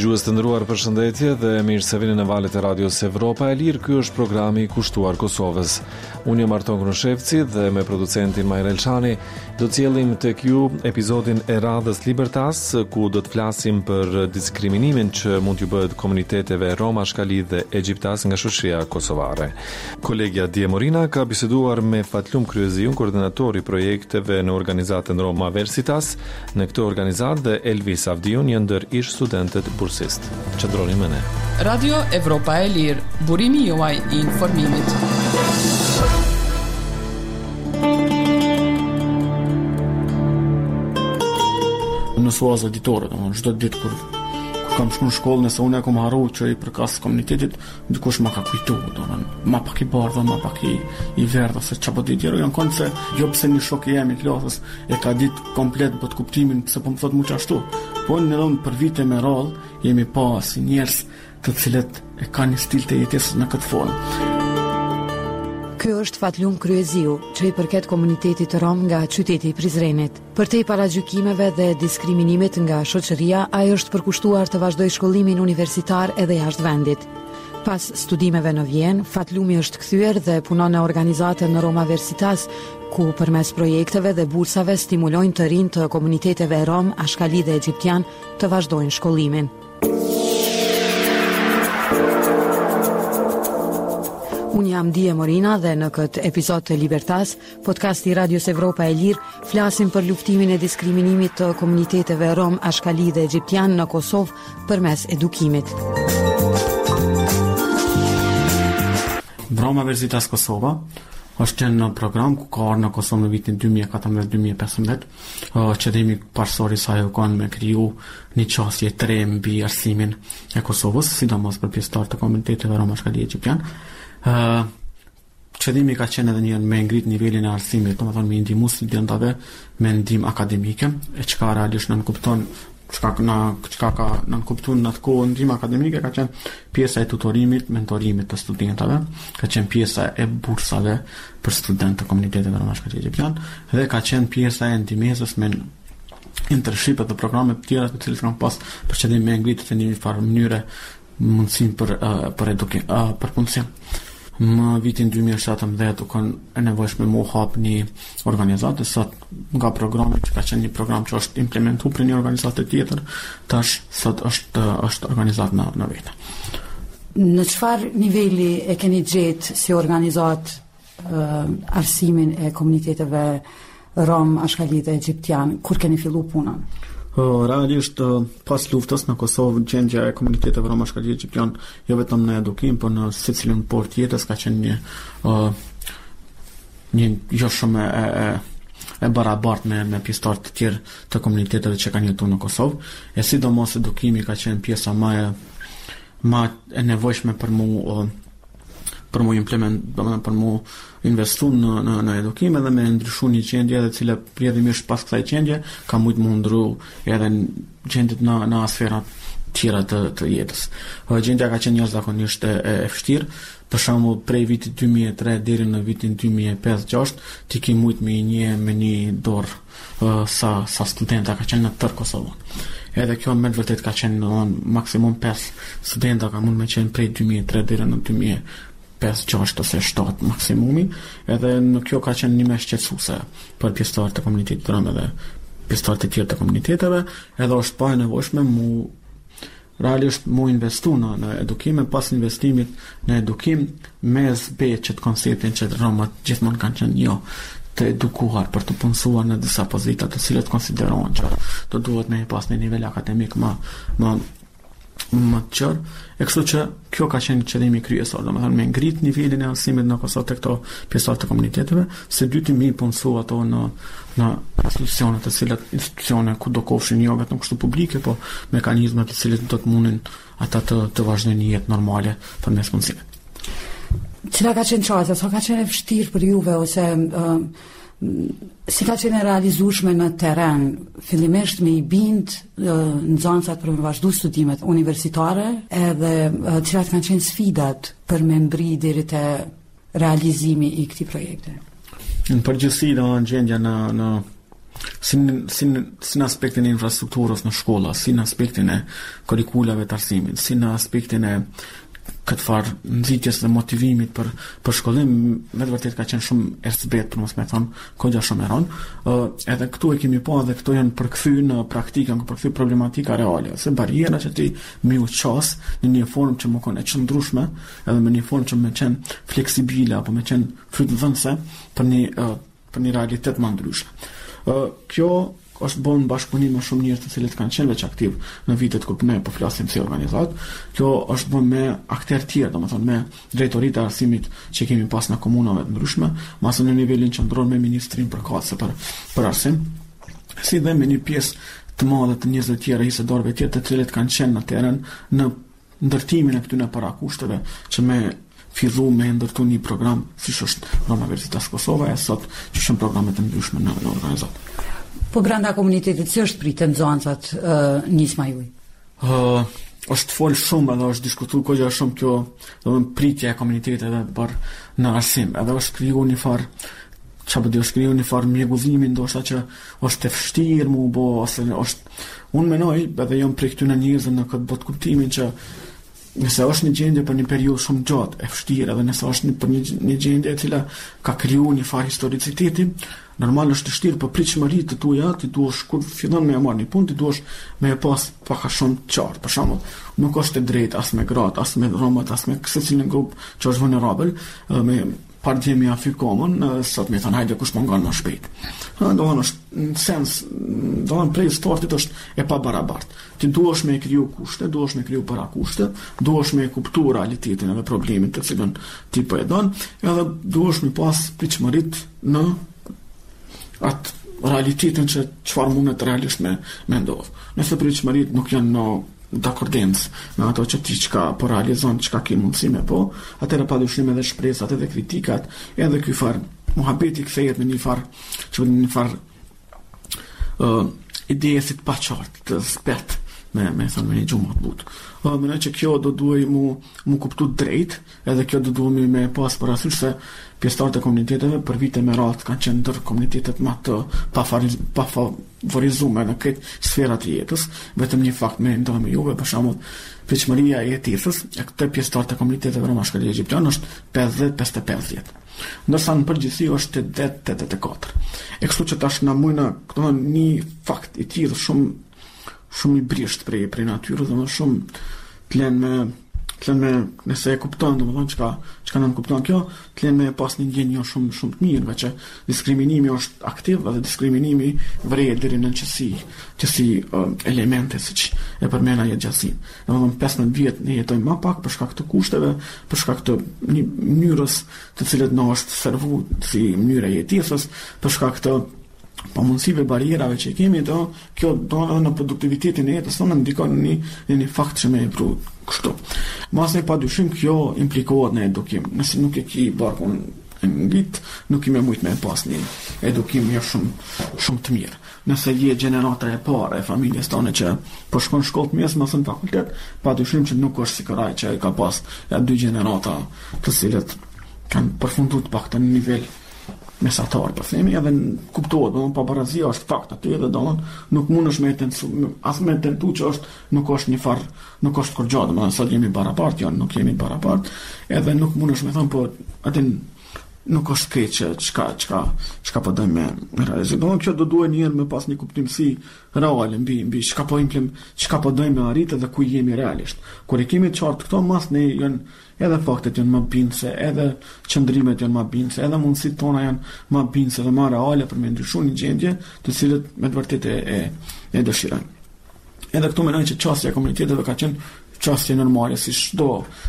Dëgjues të nderuar, përshëndetje dhe mirë se vini në valët e radios Evropa e Lirë. Ky është programi i kushtuar Kosovës. Unë jam Arton Krushevci dhe me producentin Majra Elçani do të sjellim tek ju episodin e radhës Libertas, ku do të flasim për diskriminimin që mund t'ju bëhet komuniteteve Rom, Ashkali dhe Egjiptas nga shoqëria kosovare. Kolegja Dje Morina ka biseduar me Fatlum Kryeziun, koordinator i projekteve në organizatën Roma Versitas. Në këtë organizatë dhe Elvis Avdiun janë ndër ish studentët bursist. Qëndroni me ne. Radio Evropa e Lirë, burimi juaj i informimit. Në suaz editore, çdo ditë kur kam shku në shkollë, nëse unë e kam harru që i përkas komunitetit, dikush ma ka kujtu, ma pak i bardhë, ma pak i verdhë, ose që po ditë janë konë se jo pse një shok i jemi klasës e ka ditë komplet bët kuptimin, pse po më thot mu qashtu. Po në nëllon për vite me radhë, jemi pa si njerës të cilët e ka një stil të jetës në këtë formë. Ky është Fatlum Kryeziu, që i përket komunitetit rom nga qyteti i Prizrenit. Përtej paragjykimeve dhe diskriminimit nga shoqëria, ai është përkushtuar të vazhdojë shkollimin universitar edhe jashtë vendit. Pas studimeve në Vjenë, Fatlumi është kthyer dhe punon në organizatën Roma Versitas, ku përmes projekteve dhe bursave stimulojnë të rinj të komuniteteve rom, ashkali dhe egjiptian të vazhdojnë shkollimin. Unë jam Dje Morina dhe në këtë episod të Libertas, podcasti Radios Evropa e Lirë, flasim për luftimin e diskriminimit të komuniteteve rom, ashkali dhe egjiptian në Kosovë përmes edukimit. Roma Versitas Kosova është në program ku ka arë në Kosovë në vitin 2014-2015. Qëndrimi parsor i saj u kanë me kriju një qasje të re mbi arsimin e Kosovës, sidomos për pjesëtar të komuniteteve rom, ashkali dhe egjiptian. Qëllimi ka qenë edhe me ngrit nivelin e arsimit, domethënë me ndihmu studentëve me ndihmë akademike, e çka realisht në kupton çka ka në kuptuar në atë kohë ndihmë akademike ka qenë pjesa e tutorimit, mentorimit të studentëve, ka qenë pjesa e bursave për studentë të komuniteteve rom, ashkali egjiptian, dhe ka qenë pjesa e ndihmës me internship dhe programe të tjera të cilat kanë pas për qëllim me ngritje në një farë mënyre mundësim për edukim, për punësim. Në vitin 2017 u kanë e nevojshme mu hap një organizatë, sot nga programi që ka qenë një program që është implementu për një organizatë tjetër, tash sot është organizatë në vetë. Në çfarë niveli e keni gjetë si organizatë arsimin e komuniteteve rom, ashkali dhe egjiptian, kur keni fillu punën? Realisht pas luftës në Kosovë gjendja e komuniteteve rom, ashkali dhe egjiptian jo vetëm në edukim, por në secilin port jetës ka qenë një jo shumë e barabartë me pjesëtar të tjerë të komuniteteve që kanë jetuar në Kosovë, e sidomos edukimi ka qenë pjesa më e nevojshme për mu implement, për mu investu në edukim edhe me ndryshu një gjendje dhe cila rrjedhimisht pas kësaj gjendje ka mujtë mu ndru edhe gjendjet në sferat tjera të jetës. Gjendja ka qenë jashtëzakonisht e vështirë, për shembull prej vitit 2003 deri në vitin 2005-2006 ti ke mujtë me një dorë sa studenta ka qenë në tërë Kosovën. Edhe kjo me vërtet ka qenë maksimum 5 studenta ka mund me qenë prej 2003 deri në 5-6 ose 7 maksimumi, edhe në kjo ka qenë një me shqetësuese për pjesëtarët të komunitetit rom edhe pjesëtarët të tjerë të komuniteteve, edhe është pa e nevojshme realisht mu investu në edukim, pas investimit në edukim me zbeq që të konceptin që romat gjithmonë kanë qenë të edukuar për të punësuar në disa pozita të cilët konsiderohen që të duhet me pas në nivel akademik më të qërë, e kështu që kjo ka qenë qëllimi kryesor, domethënë me ngrit nivelin e arsimit në Kosovë tek këto pjesëtar të komuniteteve, se dyti mi punësu ato në institucione të cilat institucione ku do kofshin jo vetëm kështu publike, po mekanizma të cilat do të mundin ata të vazhdojnë një jetë normale përmes punësimit. Cila ka qenë çështja, sa ka qenë e vështirë për juve ose si ka qenë realizueshme në terren, fillimisht me i bind nxënësat për me vazhdu studimet universitare, edhe cilat kanë qenë sfidat për me mbri deri te realizimi i këtij projekti? Në përgjithësi do gjendja në si në aspektin e infrastrukturës në shkolla, si në aspektin e kurikulave të arsimit, si në aspektin e këtë farë nxitjes dhe motivimit për shkollim, me të vërtet ka qenë shumë ercbet, për mos me thonë, kogja shumë eron. Edhe këtu e kemi pa dhe këto janë përkthy në praktikën, përkthy problematika reale, se bariera që ti mi u qas në një formë që më konë e qëndrushme, edhe me një formë që me qenë fleksibile, apo me qenë frytëdhënëse për një realitet më ndryshe. Kjo është bën bashkëpunim me shumë njerëz të cilët kanë qenë veç aktiv në vitet kur ne po flasim si organizat. Kjo është bën me aktorë tjerë, domethënë me drejtoritë e arsimit që kemi pas në komunave të ndryshme, masë në nivelin qendror me ministrin përkatëse për arsim, si dhe me një pjesë të madhe të njerëzve të tjerë, hisëdorëve të tjerë të cilët kanë qenë në terren në ndërtimin e këtyre parakushteve që me fillu me ndërtu një program siç është Roma Universitas Kosova e sot që shumë programe të ndryshme në organizat. Po brenda komunitetit si është pritë nxënësat nisma juaj? Është fol shumë edhe është diskutuar kohë shumë kjo, domethënë pritja e komunitetit edhe për në arsim, edhe është krijuar një farë çfarë do shkrijë një farë mjeguzimi ndoshta që është e vështirë mu bo ose është unë mendoj edhe jam prej këtyre njerëzve në këtë botë kuptimin që nëse është një gjendje për një periudhë shumë gjatë e vështirë edhe nëse është për një gjendje e cila ka krijuar një farë historiciteti, normal është të vështirë për pritshmëritë të tuaja, ti duhesh kur fillon me marrë një punë, ti duhesh me e pas pak a shumë të qartë. Për shembull, nuk është e drejtë as me gratë, as me romat, as me secilin grup që është vulnerabel, me partijemi afikomën, sot me thënë hajde kush mungon më shpejt. Domethënë është në sens, domethënë prej startit është e pabarabartë. Ti duhesh me kriju kushte, duhesh me kriju parakushte, duhesh me kuptu realitetin edhe problemin të cilën ti po e don, edhe duhesh me pas pritshmëritë në atë realitetin që çfarë mundet realisht me ndodh. Nëse pritshmëritë nuk janë në d'akordencë me ato që ti çka po realizon, çka ke mundësi me po, atëherë padyshim edhe shpresat edhe kritikat, edhe ky farë muhabeti kthehet në një farë ide si të paqartë, të spet me një gjumë të butë. Mendoj që kjo do duhej mu kuptu drejt, edhe kjo do duhemi me pas parasysh se pjesëtarët e komuniteteve për vite me radhë kanë qenë ndër komunitetet më të pafavorizuar në këtë sfera të jetës, vetëm një fakt me ndonë me juve, për shembull, pritshmëria e jetesës e këtë pjesëtarët e komuniteteve në mashkalli egjiptian është 50-50. Ndërsa në përgjithësi është 80-84. E kështu që tash na mujna këto një fakt i tillë shumë i brisht prej natyrës, domethënë shumë të lënë me nëse e kupton, domethënë çka nën kupton kjo, të lënë me pas një ndjenjë shumë të mirë, veçë diskriminimi është aktiv dhe diskriminimi vret deri në qësi elemente siç e përmenda jetëgjatësin. Domethënë 15 vjet ne jetojmë më pak për shkak të kushteve, për shkak të një mënyrës të cilët na është servuar si mënyra e jetesës, për shkak të pamundësive barierave që kemi, kjo do në produktivitetin e jetës tonë ndikon në një fakt që me e pru kështu. Masë pa dyshim kjo implikohet në edukim. Nëse nuk e ki barkun në ngrit, nuk i me mujt me pas një edukim shumë të mirë. Nëse je gjenerata e parë e familjes tonë që po shkon shkollë të mesme ose në fakultet, pa dyshim që nuk është si këraj që ka pas 2 gjenerata të cilët kanë përfunduar të paktën në nivel mesatar, po themi, edhe kuptohet, pabarazia është fakt aty edhe nuk mundesh me tentu që nuk është kur gjatë, domethënë sot jemi barabartë, nuk jemi barabartë, edhe nuk mundesh me thënë po atë nuk është keq çka po dojmë me realizim. Domethënë kjo do duhet një herë me pas një kuptim si real mbi çka po dojmë me arritë dhe ku jemi realisht. Kur e kemi qartë këto mas ne janë edhe faktet janë më bindse, edhe qëndrimet janë më bindse, edhe mundësitë tona janë më bindse dhe më reale për me ndryshuar një gjendje të cilët me të vërtetë e dëshirojnë. Edhe këtu mendoj që çështja e komuniteteve ka qenë çështje normale si çdo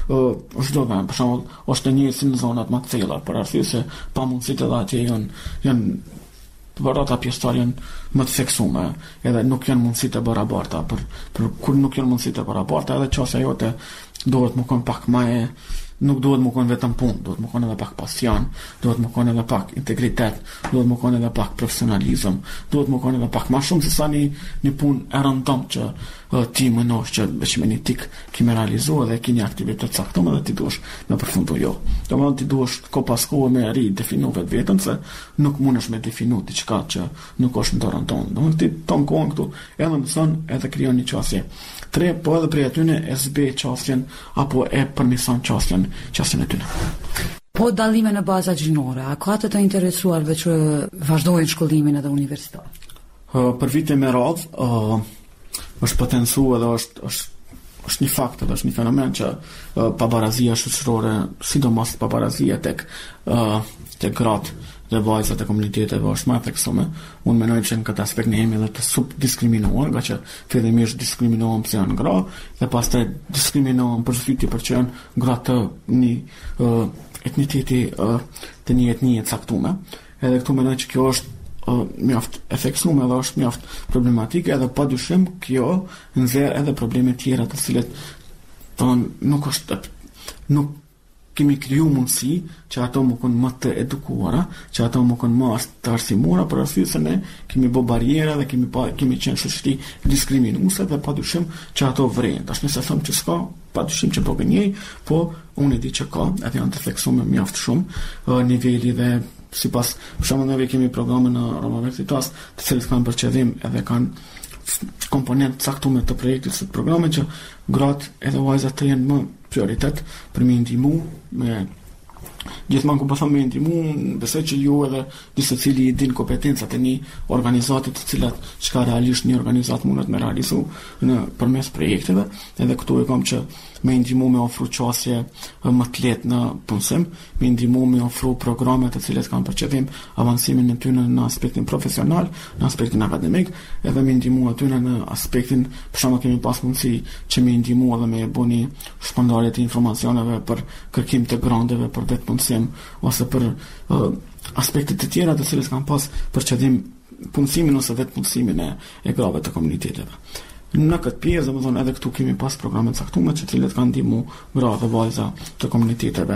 vend. Për shembull, është një si në zonat më të thella, për arsye se pamundësitë edhe atje janë vërata pjesëtar janë më të theksuara, edhe nuk janë mundësitë e barabarta për kur nuk janë mundësitë e barabarta, edhe çështja jote duhet më kon pak më nuk duhet më konë vetëm punë, duhet më konë edhe pak pasion, duhet më konë edhe pak integritet, duhet më konë edhe pak profesionalizëm, duhet më konë edhe pak ma shumë se sa një punë e rëndom që ti më nosh që veç me një tik kime realizu edhe ki një aktivitet saktum edhe ti duesh me përfundu jo. Do më ti duesh ko pas kohë me definu vetë vetën se nuk mundesh me definu diçka që nuk është në dorën tonë. Do më ti ton kohën këtu edhe mëson edhe krijon një qasje. Po edhe prej atyne e zbe qasjen apo e përmison qasjen e tyne. Po dallime në baza gjinore, a ka të interesuarve që vazhdojnë shkollimin edhe universitar? Për vite me radhë, është potencu edhe është një fakt edhe është një fenomen që pabarazia shoqërore, sidomos pabarazia tek gratë dhe vajzat e komuniteteve është më e theksuar. Unë mendoj që në këtë aspekt ne jemi edhe të subdiskriminohen, nga që fillimisht diskriminohen pse janë gra dhe pastaj diskriminohen për fytyrë për që janë gra të një etniteti të një etnie të caktuar. Edhe këtu mendoj që kjo është mjaft e theksuar edhe është mjaft problematike edhe padyshim kjo nxjerr edhe probleme tjera të cilet nuk kemi kriju mundësi që ato më konë më të edukuara, që ato më konë më të arsimura, për arsye se ne kemi bo barriera dhe kemi qenë shoqëri diskriminuese dhe padyshim që ato vrejnë. Tash nëse them që s'ka, padyshim që po gënjej, po unë e di që ka, edhe janë të theksuar mjaft shumë niveli dhe sipas për shembull ne kemi programe në Roma Universitas, të cilët kanë për qëllim edhe kanë komponent caktuar të projektit së programit që gratë edhe vajzat të jenë më prioritet për me ndihmu me gjithmonë ku po them me ndihmu, besoj që ju edhe disa cili i din kompetencat e një organizate të cilat çka realisht një organizat mundet me realizu në përmes projekteve, edhe këtu e kam që me ndihmu me ofru qasje më të lehtë në punësim, me ndihmu me ofru programe të cilat kanë për qëllim avancimin e tyre në aspektin profesional, në aspektin akademik, edhe me ndihmu aty në aspektin, për shembull kemi pas mundësi që me ndihmu edhe me bëni shpërndarje të informacioneve për kërkim të grandeve për vetë punësim ose për aspekte të tjera të cilat kanë pas për qëllim punësimin ose vetë punësimin e grave të komuniteteve. Në këtë pjesë, domethënë edhe këtu kemi pas programe të caktuara që cilat kanë ndihmu gra dhe vajza të komuniteteve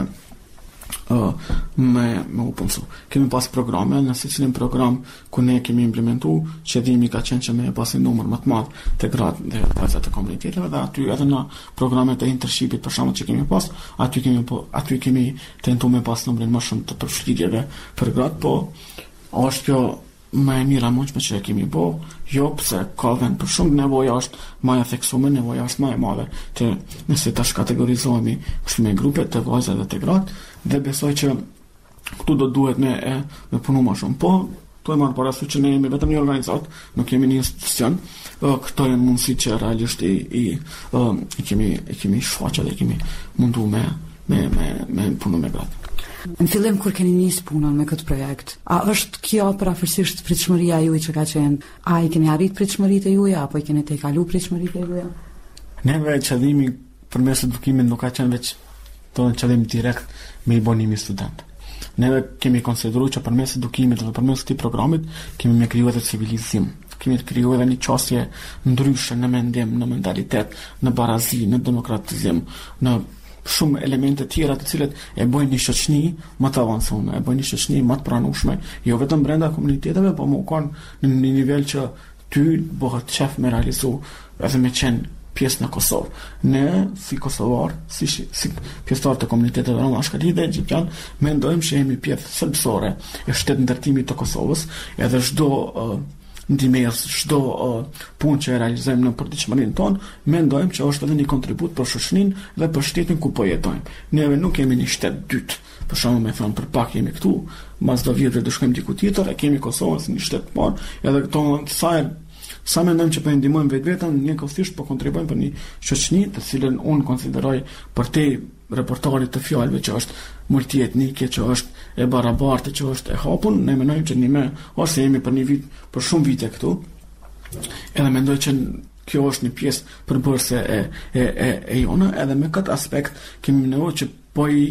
me u punësu. Kemi pas programe, në secilin program ku ne kemi implementu, qëllimi ka qenë që me pasi numër më të madh të gratë dhe vajzat të komuniteteve dhe aty edhe në programet e internshipit për shembull që kemi pas, aty kemi tentuar me pas numrin më shumë të përfshirjeve për gratë, po është kjo më e mira mundshme që e kemi bo, jo pse ka vend për shumë, nevoja është më e theksuar, nevoja është më e madhe të nëse tash kategorizohemi kështu me grupe të vajzave dhe të gratë, dhe besoj që këtu do duhet me punu më shumë. Po, tu e marrë parasysh që ne jemi vetëm një organizat, nuk jemi një institucion, këto janë mundësi që realisht i kemi shfaqe dhe kemi mundu me punu me gratë. Në fillim kur keni nisë punën me këtë projekt, a është kjo parafërsisht pritshmëria juaj që ka qenë? A i keni arrit pritshmëritë e juaja apo i keni tejkalu pritshmëritë e juaja? Neve qëllimi përmes edukimit nuk ka qenë veç qëllim direkt me i bonimi student. Neve kemi konsideruar që përmes edukimit dhe përmes këtij programit kemi me kriju edhe civilizim. Kemi të kriju edhe një qasje ndryshe në mendim, në mentalitet, në barazi, në demokratizim, në shumë elemente tjera të cilet e bojnë një shoqëni më të avancuar, e bojnë një shoqëni më të pranueshme, jo vetëm brenda komuniteteve, por më kanë në një nivel që ty bëhet shef me realizu edhe me qenë pjesë në Kosovë. Ne si kosovar, si pjesëtar të komuniteteve Roma Ashkali dhe Egjiptian, mendojmë që jemi pjesë thelbësore e shtetit ndërtimit të Kosovës, edhe çdo ndihmës, çdo punë që e realizojmë në përditshmërinë tonë, mendojmë që është edhe një kontribut për shoqërinë dhe për shtetin ku po jetojmë. Neve nuk kemi një shtet dytë, për shembull me thënë për pak jemi këtu, mas do vjetë do shkojmë diku tjetër, e kemi Kosovën si një shtet të parë, edhe këto sa mendojmë që po ndihmojmë vetveten, njëkohësisht po kontribuojmë për një shoqëni të cilën unë konsideroj për te repertorit të fjalëve që është multietnike, që është e barabartë, që është e hapun, ne mendojmë që ne ose jemi për një vit, për shumë vite këtu. Edhe mendoj që kjo është një pjesë përbërëse e jona, edhe me këtë aspekt kemi nevojë që po i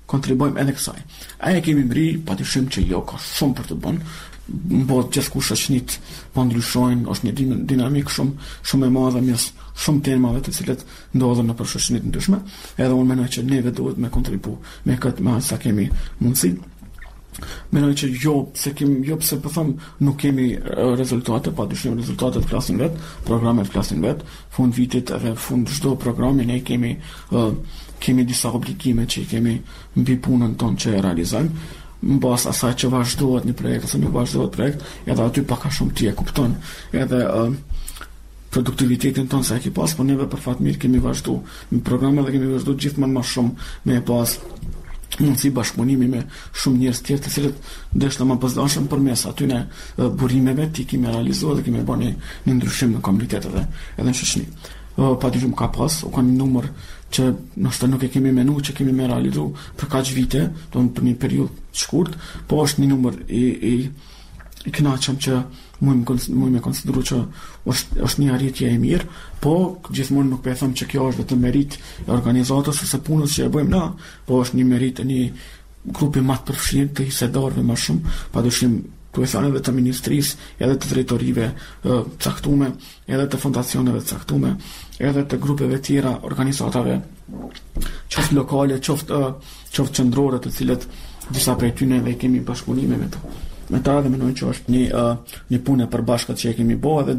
kontribuojmë edhe kësaj. A e kemi mri, patyshim që jo, ka shumë për të bënë, po gjithkusht shoqënit po ndryshojnë, është një dinamik shumë e madhe mes shumë temave të cilat ndodhen në shoqënit ndryshme, edhe unë mendoj që neve duhet me kontribu me këtë me sa kemi mundësi. Mendoj që pse po them nuk kemi rezultate, padyshim rezultatet flasin vet, programet flasin vet, fund vitit edhe fund çdo programi ne kemi disa obligime që kemi mbi punën tonë që e realizojmë. Në bazë asaj që vazhdohet një projekt ose nuk vazhdohet projekt, edhe aty pak a shumë ti e kupton edhe produktivitetin tonë sa e ki pas, po neve për fat mirë kemi vazhdu në programe dhe kemi vazhdu gjithmonë më shumë me pas mundësi bashkëpunimi me shumë njerëz tjerë të cilët deshta më përdashëm përmes atyne burimeve ti kemi realizuar dhe kemi bërë një ndryshim në komunitet edhe në shoqëni. Padyshim ka pas, u ka një numër që nështë nuk e kemi menu që kemi me realizu për kaq vite, për një periudhë shkurt, po është një numër i kënaqshëm që mund me konsideru që është një arritje e mirë, po gjithmonë nuk po e them që kjo është vetëm merit e organizatës ose punës që e bëjmë na, po është një merit e një grupi më të përfshirë të hisedarëve më shumë, padyshim tu e thënë edhe të ministrisë, edhe të drejtorive caktume, edhe të fondacioneve caktume, edhe të grupeve tjera, organizatave, qoftë lokale, qoftë qendrore, të cilët disa prej tyre dhe kemi bashkëpunime me to. Me ta dhe mendoj që është një punë e përbashkët që e kemi bërë,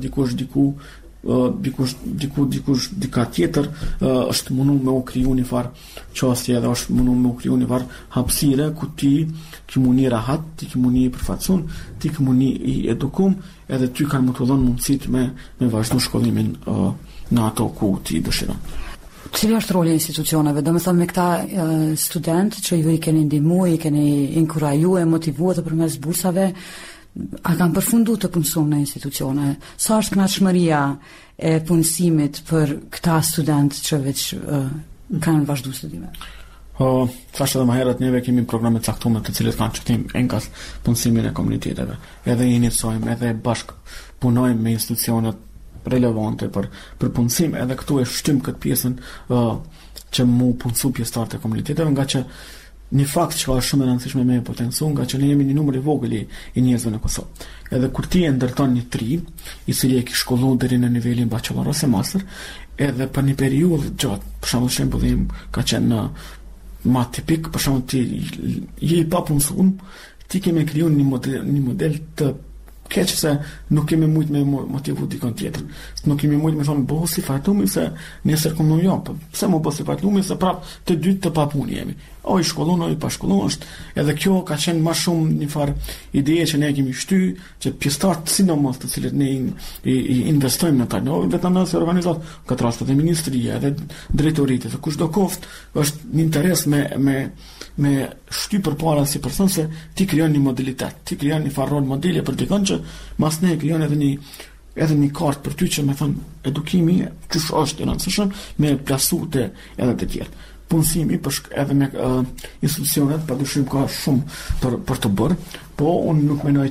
dikush dika tjetër është mundu me u kriju një farë qasje edhe është mundu me u kriju një farë hapësire ku ti muni rahat, ti muni i përfaqëson, ti muni i edukum edhe ty kanë më të dhonë mundësit me vazhdu shkollimin në ato ku ti dëshiron. Cili është roli institucioneve? Do me thëmë me këta student që ju i keni ndihmu, i keni inkuraju e motivu të përmes bursave, a kanë përfundu të punësum në institucione? Sa është kënaqëmëria e punësimit për këta student që veç kanë vazhdu studime? Thashtë edhe më herët neve kemi programe caktume të cilët kanë qëtim enkas punësimin e komuniteteve. Edhe iniciojmë, edhe bashkë punojmë me institucionet relevante për punësim, edhe këtu e shtym këtë pjesën që mu punësu pjesëtarët e komuniteteve, nga që një fakt që ka shumë e rëndësishme me potencu, nga që ne jemi një numër i vogël i njerëzve në Kosovë. Edhe kur ti e ndërton një tri, i cili e ki shkollu deri në nivelin bachelor ose master, edhe për një periudhë gjatë, për shembull ka qenë ma tipik, për shembull ti je i papunësuar, ti kemi kriju një model të keq se nuk kemi mujt me motivu dikon tjetër. Nuk kemi mujt me thonë bëhu si fajtumi se nesër këmë nuk jam. Pse më bëhu si fajtumi se prap të dytë të papuni jemi. O i shkollon, o i pashkollon është. Edhe kjo ka qenë ma shumë një farë ideje që ne kemi shty, që pjestartë sidomos të cilët ne i investojmë në taj. Vetëm nëse organizat këtë rastet e ministrije, edhe drejtoritë, dhe kush do koft, është një interes me shty për para si person se ti krijon një modalitet, ti krijon një farë rol modele për dikon që mas ne krijon edhe një kartë për ty që me thënë edukimi çush është i rëndësishëm me plasu të edhe të tjerë. Punësimi edhe me institucionet padyshim ka shumë për të bërë, po unë nuk menoj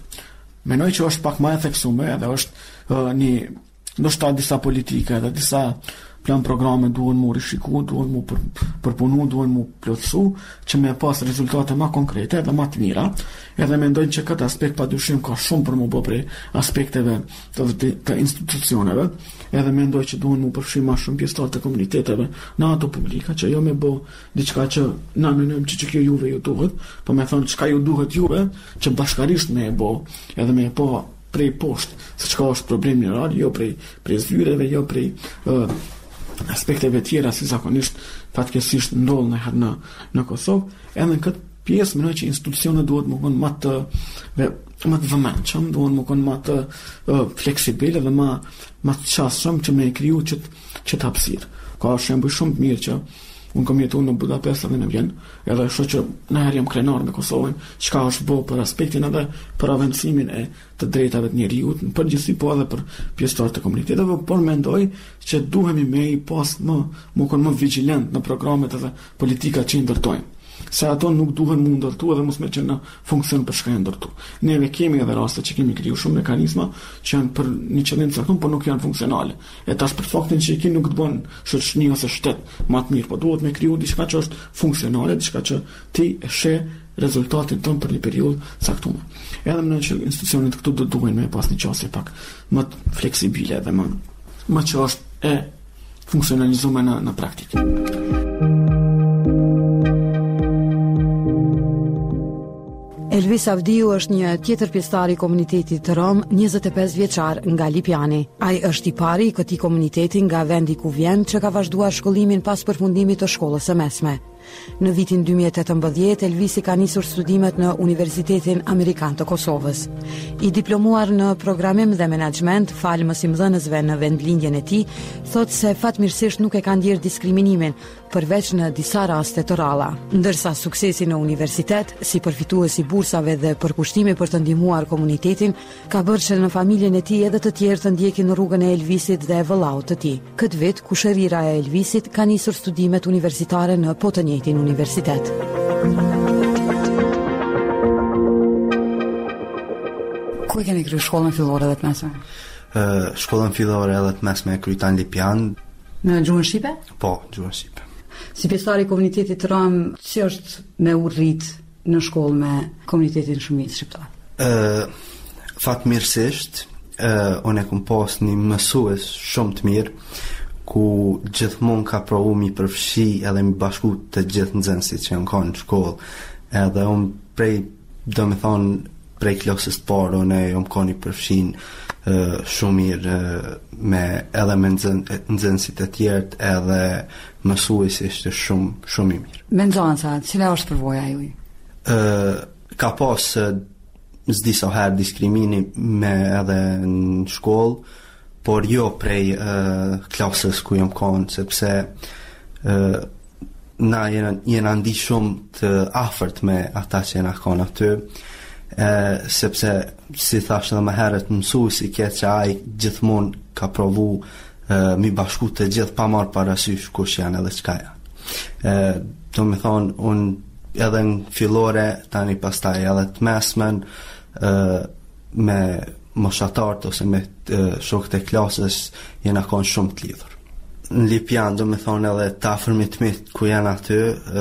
që është pak më e theksuar edhe është ndoshta disa politike edhe disa plan programe duhen mu rishiku, duhen mu përpunu, duhen mu plotësu, që me pas rezultate ma konkrete edhe ma të mira, edhe mendojnë që këtë aspekt padyshim ka shumë për mu bë prej aspekteve të institucioneve, edhe mendoj që duhen mu përfshim ma shumë pjesëtar të komuniteteve në ato publika, që jo me bë diçka që na menojmë që kjo juve ju duhet, po me thonë çka ju duhet juve, që bashkarisht me e bë, edhe me e bë prej poshtë, se çka është problem njëral, jo prej zyreve, jo prej aspekteve tjera si zakonisht fatkeqësisht ndodh në Kosovë, edhe në këtë pjesë mendoj që institucionet duhet më konë më të vëmendshëm, duhet më konë më të fleksibile dhe më të qasshëm që me kriju që të hapësirë. Ka shembull shumë të mirë që unë kam jetuar në Budapest dhe në Vjenë, edhe shoh që në herë jam krenar me Kosovën, çka është bërë për aspektin edhe për avancimin e të drejtave të njerëzit, në përgjithësi po edhe për pjesëtarët e komuniteteve, por mendoj që duhemi me i pas më vigilent në programet edhe politikat që i ndërtojmë. se ato nuk duhen mu ndërtu edhe mos me që në funksion për shka e ndërtu. Neve kemi edhe raste që kemi kriju shumë mekanizma që janë për një qëllim të caktuar, por nuk janë funksionale. E tash për faktin që iki nuk të bën shoqëni ose shtet më të mirë, por duhet me kriju diçka që është funksionale, diçka që ti e sheh rezultatin tonë për një periudhë caktuar. Edhe në që institucionet këtu do duhen me pas një qasje pak më fleksibile dhe më që është e funksionalizuar në praktikë. Elvis Avdiu është një tjetër pjesëtar i komunitetit të Rom, 25 vjeçar nga Lipjani. Ai është i pari i këtij komuniteti nga vendi ku vjen që ka vazhduar shkollimin pas përfundimit të shkollës së mesme. Në vitin 2018, Elvisi ka nisur studimet në Universitetin Amerikan të Kosovës. I diplomuar në programim dhe menaxhment, fal mësimdhënësve në vendlindjen e tij, thotë se fatmirësisht nuk e ka ndjerë diskriminimin, përveç në disa raste të ralla. Ndërsa suksesi në universitet, si përfitues i bursave dhe përkushtimi për të ndihmuar komunitetin, ka bërë që në familjen e tij edhe të tjerë të ndjekin rrugën e Elvisit dhe e vëllaut të tij. Këtë vit, kushërira e Elvisit ka nisur studimet universitare në po të njëjtin universitet. Ku e keni kryer shkollën fillore dhe të mesme? Shkollën fillore edhe të mesme e kryeta në Lipjan. Në gjuhën shqipe? Po, gjuhën shqipe. Si pjesëtar i komunitetit të Rom, si është me u rrit në shkollë me komunitetin shumicë shqiptar? Fatmirësisht, unë e kam pas një mësues shumë të mirë, ku gjithmonë ka provu mi përfshi edhe mi bashku të gjithë nxënësit që janë kanë në shkollë. Edhe unë prej klasës të parë, unë jam kanë i përfshin shumë mirë edhe me nxënësit e tjerë, edhe mësuesi ishte shumë i mirë. Me nxënësa, cila është përvoja juaj? Ka pas s'di sa herë diskrimini me edhe në shkollë, por jo prej klasës ku jam kanë, sepse na jena ndi shumë të afërt me ata që jena kanë aty, sepse si thash edhe më herët mësuesi këtë që ai gjithmonë ka provu mi bashku të gjithë pa marrë parasysh kush janë edhe çka janë. Do me thonë, unë edhe në fillore, tani pastaj edhe të mesmen, me moshatarët ose me shokët e klasës jena kanë shumë të lidhur. Në Lipjan, do me thonë edhe të afërmit mitë ku janë aty,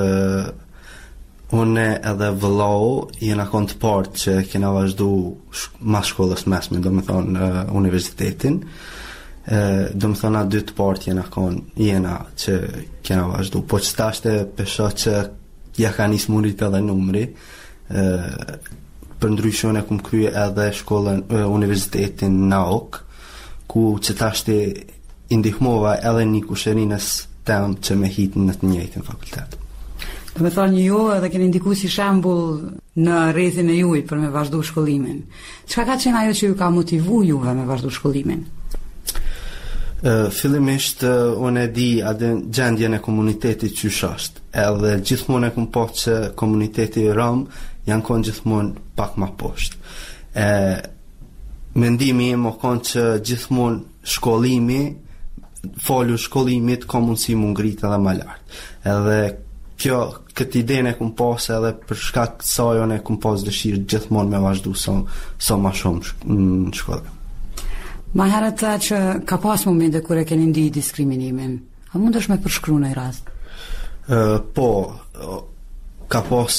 unë edhe vëllau jena kanë të partë që kena vazhdu mas shkollës mesme, do me thonë universitetin. Do me thonë a dy të partë jena që kena vazhdu. Po që tashte pesha që ja ka njës murit edhe numri, për ndryshon e kum krye edhe shkollën universitetin NAOK, ku që tashti indihmova edhe një kusherinës tem që me hitin në të njëjtin fakultet. Do me thonë ju edhe keni ndiku si shembull në rrethin e juaj për me vazhdu shkollimin. Çka ka qenë ajo që ju ka motivu juve me vazhdu shkollimin? Fillimisht unë e di atë gjendjen e komunitetit qysh është, edhe gjithmonë e kum pa që komuniteti Rom janë konë gjithmonë pak ma poshtë. Mendimi im o konë që gjithmonë shkollimi, falu shkollimit ka mundësi më ngritë edhe ma lartë. Edhe këtë idejnë e kum pas edhe për shkak të sajon e kum pas dëshirë gjithmonë me vazhdu sa ma shumë në shkollë. Ma herët që ka pas momente kur e keni ndi diskriminimin, a mund është me përshkru në i rast? Po, ka pas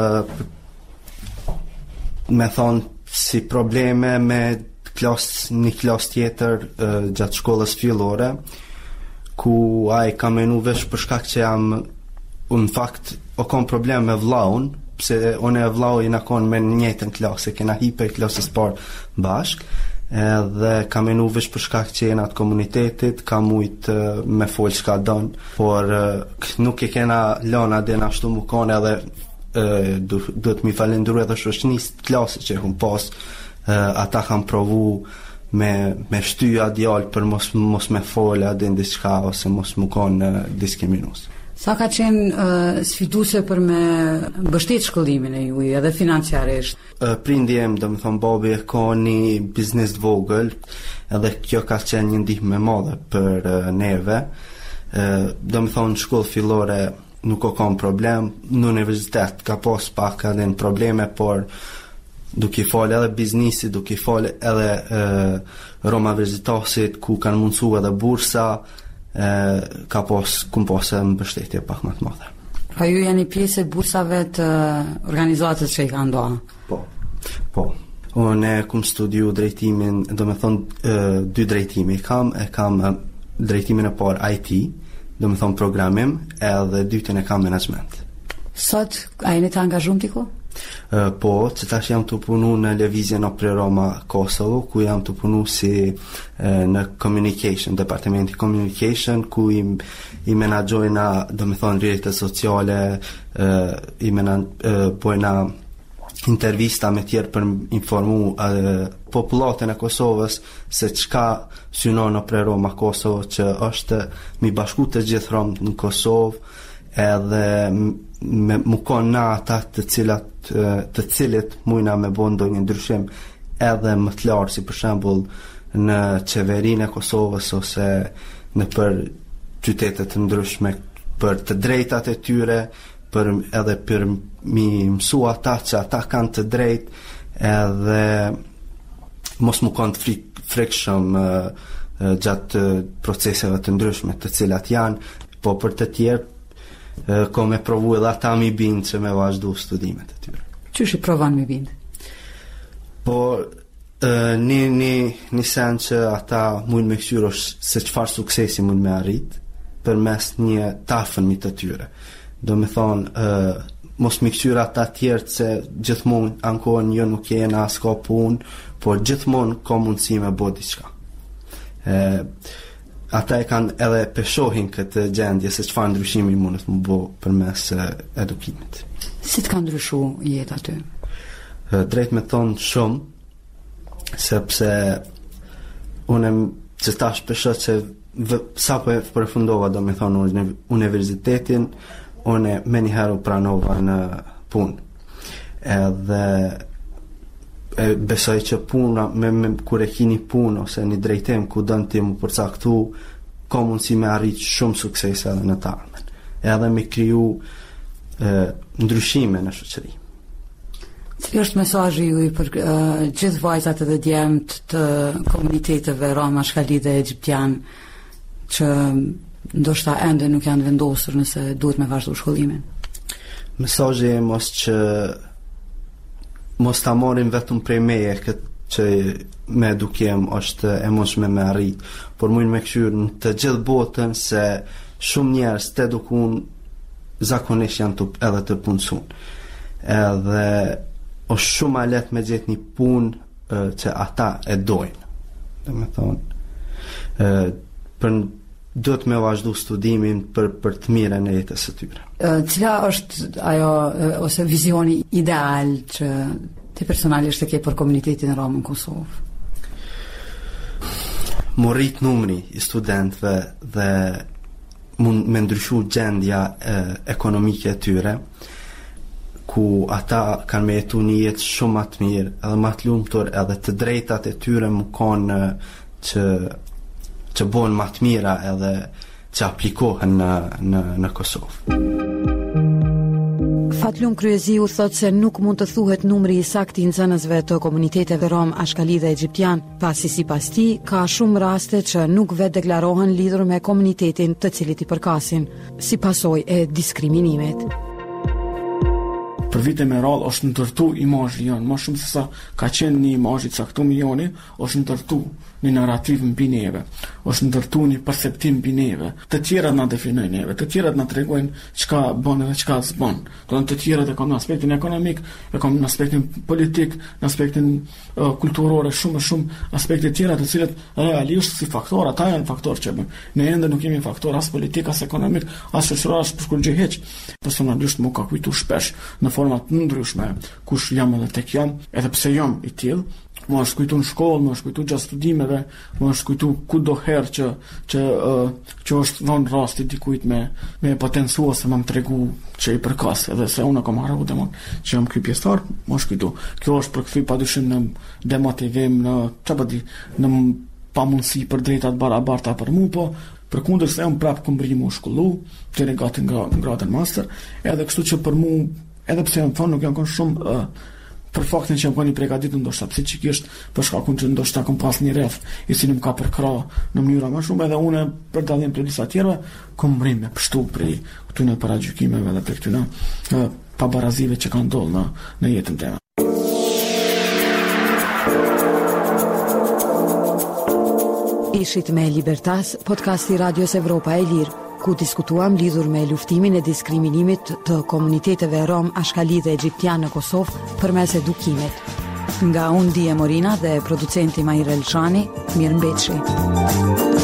me thonë si probleme me një klas tjetër gjatë shkollës fillore, ku ai ka menu vesh për shkak që jam në fakt o kom problem me vllaun, pse unë e vllau jena konë me njëjtën klasë, kena hiper klasës parë bashkë, edhe ka menu vesh për shkak që jena të komunitetit, ka mujt me folë çka don, por nuk e kena lana dhe na ashtu mu konë edhe duhet mi falendru edhe shoqënisë të klasës që e kum pas, ata kam provu me shtyja djalë për mos me folë adhe në diçka ose mos mu konë diskriminues. Sa ka qenë sfiduse për me mbështet shkollimin e juaj edhe financiarisht? Prindjem, do me thonë babi e ka një biznes të vogël, edhe kjo ka qenë një ndihmë e madhe për neve. Do me thonë shkollë fillore nuk o kam problem. Në universitet ka pas pak edhe në probleme, por duke i falë edhe biznisi, duke i falë edhe Roma Vizitasit ku kanë mundësu edhe bursa, kum pas e mbështetje pak më të madhe. Pa ju jeni pjesë e bursave të organizatës që i ka ndoa? Po. Unë kum studiu drejtimin, do me thonë 2 drejtimi kam drejtimin e parë IT, do me thonë programim, edhe dytën e kam management. Sot, a jeni të angazhum tiko? Po, që tash jam të punu në Lëvizjen Opre Roma Kosovo, ku jam të punu si në communication, departamenti communication, ku i menagjojna, do me thonë, rrjetet sociale, pojna intervista me tjerë për informu popullatën e Kosovës se çka synon Opre Roma Kosovo, që është mi bashku të gjithë Romë në Kosovë, edhe mu konë na ata të cilit mujna me bo ndonjë ndryshim edhe më të larë, si për shembull në qeverinë e Kosovës ose në për qytetet të ndryshme, për të drejtat e tyre, edhe për mi mësu ata që ata kanë të drejt, edhe mos mu konë të frikshëm gjatë proceseve të ndryshme të cilat janë, po për të tjerë ko me provu edhe ata mi bindë që me vazhdu studimet e tyre. Qysh i provan mi bindë? Po, një sen që ata mund me këshyro se qëfar suksesi mund me arrit për mes një tafën mi të tyre. Do me thonë, mos mi këshyra ata tjertë se gjithmonë ankon jo nuk jena s'ka punë, por gjithmonë ka mundësi me bo diçka. Ata e kanë edhe peshohin këtë gjendje se çfarë ndryshimi mundet më bo për mes edukimit. Si të ka ndryshu jetë aty? Drejt me thonë shumë, sepse unë që tash peshët që sa përfundova, do me thonë, universitetin, unë me njëherë pranova në punë. Edhe besoj që puna, kur e kini punë ose një drejtim ku dënë ti mu përcaktu, ka mundësi me arrit shumë sukses edhe në të ardhmen. Edhe me kriju ndryshime në shoqëri. Cili është mesazhi juaj për gjithë vajzat edhe djemtë të komuniteteve Roma, Shkali dhe Egjiptian që ndoshta ende nuk janë vendosur nëse duhet me vazhdu shkollimin? Mesazhi im është që mos ta marrim vetëm prej meje këtë që me edukim është e mundshme me arrit, por mund me këshyr në të gjithë botën se shumë njerëz të edukun zakonisht janë edhe të punësun. Edhe është shumë a lehtë me gjetë një punë që ata e dojnë. Dhe me thonë, do të me vazhdu studimin për të mirën e jetës së tyre. Cila është ajo ose vizioni ideal që ti personalisht e ke për komunitetin Romë në Kosovë? Mu rrit numri i studentëve dhe mund me ndryshu gjendja ekonomike e tyre, ku ata kanë me jetu një jetë shumë më të mirë, edhe më të lumtur, edhe të drejtat e tyre më kanë që bojnë më të mira edhe që aplikohen në Kosovë. Fatlum Kryeziu thot se nuk mund të thuhet numri i saktë i nxënësve të komuniteteve Rom, Ashkali dhe Egjiptian, pasi sipas tij ka shumë raste që nuk vetë deklarohen lidhur me komunitetin të cilit i përkasin, si pasojë e diskriminimit. Për vite me radhë është ndërtu imazhi jonë, më shumë se sa ka qenë një imazh i caktuar joni, është ndërtu një narrativ mbi neve, është ndërtu një perceptim mbi neve. Të tjerat na definojnë neve, të tjerat na tregojnë çka bën dhe çka s'bën. Do të tjerat e kanë aspektin ekonomik, e kanë aspektin politik, në aspektin kulturor, shumë aspekte tjera të cilët realisht si faktor, ata janë faktor që ne ende nuk kemi faktor as politik, as ekonomik, as shoqëror, as përkurgjë hiç. Personalisht më ka kujtu shpesh në forma të ndryshme kush jam edhe tek jam, edhe pse jam i tillë. Më është kujtu në shkollë, më është kujtu gjatë studimeve, më është kujtu kudo herë që është dhënë rasti dikujt me potencua se më tregu që i përkas, edhe se unë kam harru demon që jam ky pjesëtar, më është kujtu. Kjo është përkthy padyshim në demotivim, në pamundësi për drejtat barabarta për mua, po Përkundërse unë prapë kam bërë më shkollu, deri gati në gradën master, edhe kështu që për mua, edhe pse më thonë nuk jam kon shumë për faktin që jam kon i përgatitur ndoshta psikikisht, për shkakun që ndoshta kam pas një rreth i cili më ka përkrah në mënyra më shumë, edhe unë për dallim të disa tjerëve kam mbrim me pështu prej këtyre paragjykimeve dhe për këtyre pabarazive që kanë ndodhur në jetën time. Ishit me Libertas, podcasti Radios Evropa e Lirë, ku diskutuam lidhur me luftimin e diskriminimit të komuniteteve rom, ashkali dhe egjiptian në Kosovë përmes edukimit. Nga unë Dije Morina dhe producenti Majrel Shani, mirëmbëjtje.